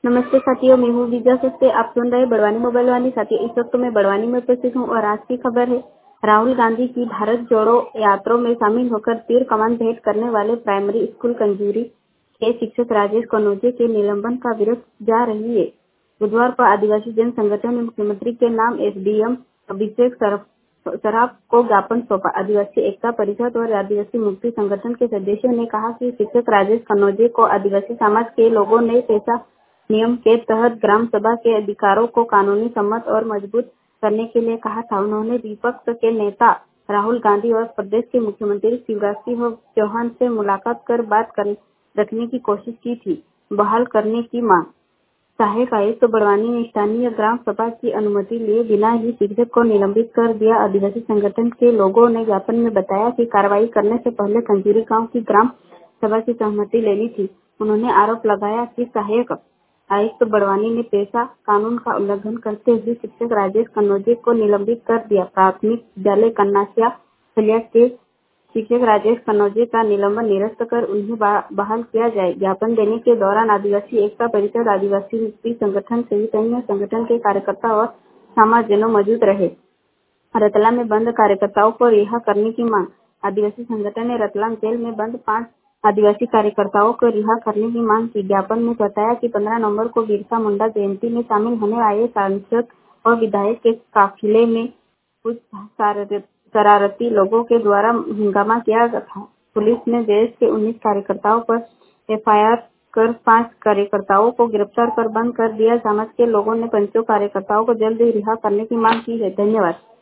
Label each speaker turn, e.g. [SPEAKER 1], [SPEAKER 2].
[SPEAKER 1] नमस्ते साथियों, मैं हूँ विजय सस्ते। आप सुन रहे बड़वानी मोबाइल वाली। साथियों, इस वक्त मैं बड़वानी में उपस्थित हूँ और आज की खबर है। राहुल गांधी की भारत जोड़ो यात्रा में शामिल होकर तीर कमान भेंट करने वाले प्राइमरी स्कूल कंजूरी के शिक्षक राजेश कनौजे के निलंबन का विरोध जा रही है। बुधवार को आदिवासी जन संगठन ने मुख्यमंत्री के नाम एसडीएम अभिषेक सराफ को ज्ञापन सौंपा। आदिवासी एकता परिषद और आदिवासी मुक्ति संगठन के सदस्यों ने कहा कि शिक्षक राजेश कनौजे को आदिवासी समाज के लोगों ने पेशा नियम के तहत ग्राम सभा के अधिकारों को कानूनी सम्मत और मजबूत करने के लिए कहा था। उन्होंने विपक्ष के नेता राहुल गांधी और प्रदेश के मुख्यमंत्री शिवराज सिंह चौहान से मुलाकात कर बात रखने की कोशिश की थी। बहाल करने की मांग। सहायक आयुक्त बड़वानी ने स्थानीय ग्राम सभा की अनुमति लिए बिना ही शिक्षक को निलंबित कर दिया। आदिवासी संगठन के लोगों ने ज्ञापन में बताया कि कार्रवाई करने से पहले कंजूरी गांव की ग्राम सभा की सहमति लेनी थी। उन्होंने आरोप लगाया कि सहायक आयुक्त बड़वानी ने पेशा कानून का उल्लंघन करते हुए शिक्षक राजेश कनौजे को निलंबित कर दिया। प्राथमिक विद्यालय कन्नासिया फलिया के शिक्षक राजेश कनौजे का निलंबन निरस्त कर उन्हें बहाल किया जाए। ज्ञापन देने के दौरान आदिवासी एकता परिषद, आदिवासी मुक्ति संगठन सहित अन्य संगठन के कार्यकर्ता और समाजजनों मौजूद रहे। रतलाम में बंद कार्यकर्ताओं को रिहा करने की मांग। आदिवासी संगठन ने रतलाम जेल में बंद 5 आदिवासी कार्यकर्ताओं को रिहा करने की मांग की। ज्ञापन में बताया कि 15 नवंबर को बिरसा मुंडा जयंती में शामिल होने आए सांसद और विधायक के काफिले में कुछ शरारती लोगों के द्वारा हंगामा किया था। पुलिस ने देश के 19 कार्यकर्ताओं पर एफआईआर कर 5 कार्यकर्ताओं को गिरफ्तार कर बंद कर दिया। समाज के लोगों ने 5 कार्यकर्ताओं को जल्द ही रिहा करने की मांग की है। धन्यवाद।